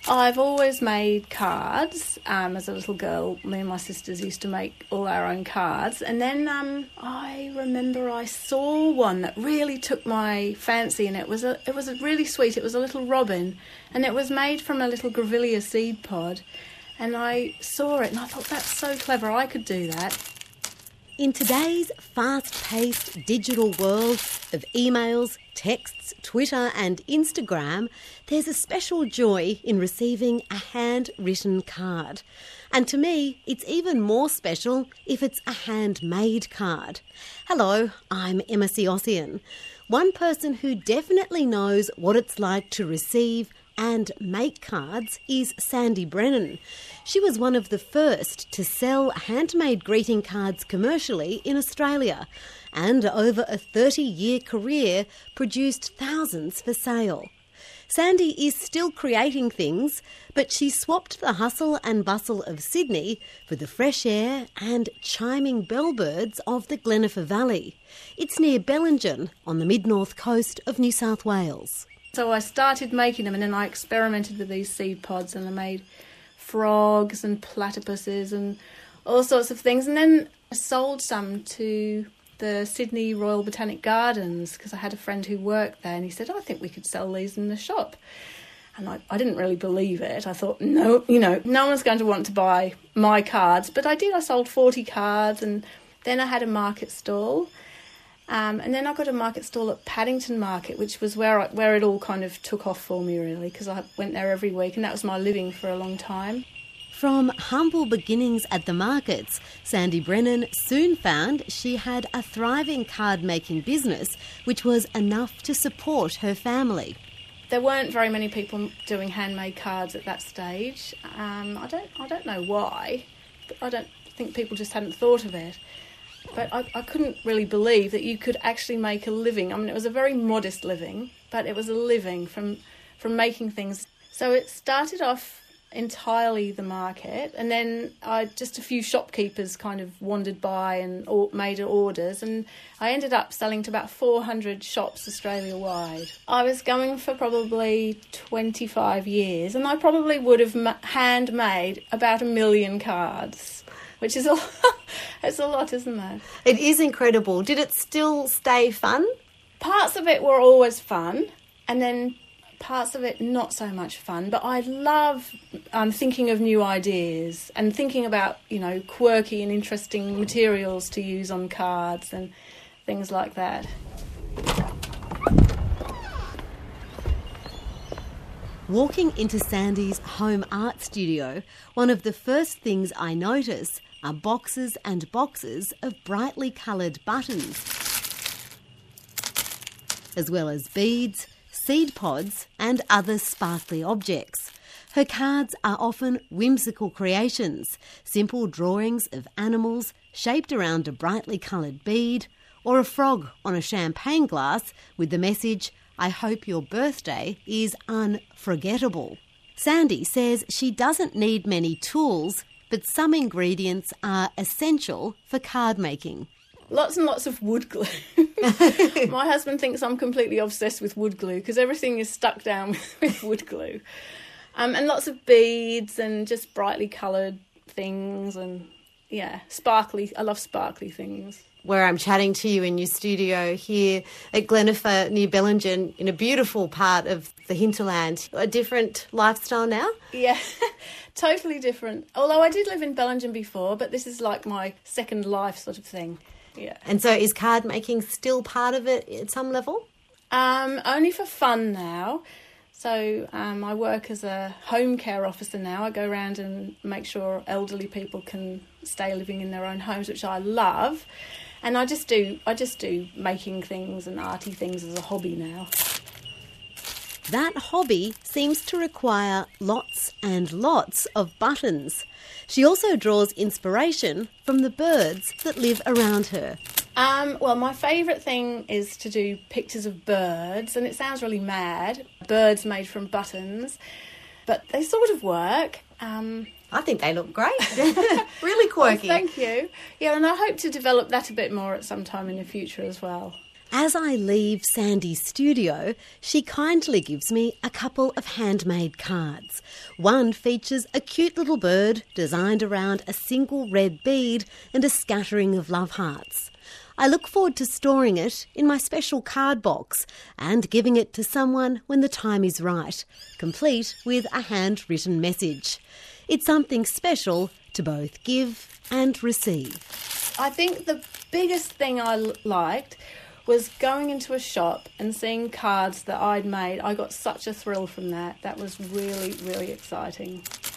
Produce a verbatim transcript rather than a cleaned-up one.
I've always made cards. Um, as a little girl, me and my sisters used to make all our own cards. And then um, I remember I saw one that really took my fancy, and it was a it was a really sweet. It was a little robin, and it was made from a little grevillea seed pod. And I saw it, and I thought, that's so clever. I could do that. In today's fast-paced digital world of emails, texts, Twitter and Instagram, there's a special joy in receiving a handwritten card. And to me, it's even more special if it's a handmade card. Hello, I'm Emma Siossian. One person who definitely knows what it's like to receive and make cards is Sandy Brennan. She was one of the first to sell handmade greeting cards commercially in Australia, and over a thirty-year career produced thousands for sale. Sandy is still creating things, but she swapped the hustle and bustle of Sydney for the fresh air and chiming bellbirds of the Glenifer Valley. It's near Bellingen on the mid-north coast of New South Wales. So I started making them, and then I experimented with these seed pods, and I made frogs and platypuses and all sorts of things. And then I sold some to the Sydney Royal Botanic Gardens because I had a friend who worked there, and he said, I think we could sell these in the shop. And I, I didn't really believe it. I thought, no, you know, no one's going to want to buy my cards. But I did. I sold forty cards, and then I had a market stall. Um, and then I got a market stall at Paddington Market, which was where I, where it all kind of took off for me, really, because I went there every week, and that was my living for a long time. From humble beginnings at the markets, Sandy Brennan soon found she had a thriving card-making business, which was enough to support her family. There weren't very many people doing handmade cards at that stage. Um, I don't I don't know why, but I don't think people just hadn't thought of it. But I, I couldn't really believe that you could actually make a living. I mean, it was a very modest living, but it was a living from from making things. So it started off entirely the market, and then I just a few shopkeepers kind of wandered by and or, made orders, and I ended up selling to about four hundred shops Australia-wide. I was going for probably twenty-five years, and I probably would have ma- handmade about a million cards. Which is a lot, it's a lot, isn't it? It is incredible. Did it still stay fun? Parts of it were always fun, and then parts of it not so much fun. But I love um, thinking of new ideas and thinking about, you know, quirky and interesting materials to use on cards and things like that. Walking into Sandy's home art studio, one of the first things I notice are boxes and boxes of brightly coloured buttons, as well as beads, seed pods and other sparkly objects. Her cards are often whimsical creations, simple drawings of animals shaped around a brightly coloured bead, or a frog on a champagne glass with the message, I hope your birthday is unforgettable. Sandy says she doesn't need many tools, but some ingredients are essential for card making. Lots and lots of wood glue. My husband thinks I'm completely obsessed with wood glue because everything is stuck down with, with wood glue. Um, and lots of beads and just brightly coloured things and, yeah, sparkly. I love sparkly things. Where I'm chatting to you in your studio here at Glenifer near Bellingen in a beautiful part of the hinterland. A different lifestyle now? Yeah, totally different. Although I did live in Bellingen before, but this is like my second life sort of thing. Yeah. And so is card making still part of it at some level? Um, only for fun now. So um, I work as a home care officer now. I go around and make sure elderly people can stay living in their own homes, which I love. And I just do I just do making things and arty things as a hobby now. That hobby seems to require lots and lots of buttons. She also draws inspiration from the birds that live around her. Um, well, my favourite thing is to do pictures of birds, and it sounds really mad, birds made from buttons, but they sort of work. Um, I think they look great. Really quirky. Oh, thank you. Yeah, and I hope to develop that a bit more at some time in the future as well. As I leave Sandy's studio, she kindly gives me a couple of handmade cards. One features a cute little bird designed around a single red bead and a scattering of love hearts. I look forward to storing it in my special card box and giving it to someone when the time is right, complete with a handwritten message. It's something special to both give and receive. I think the biggest thing I l- liked was going into a shop and seeing cards that I'd made. I got such a thrill from that. That was really, really exciting.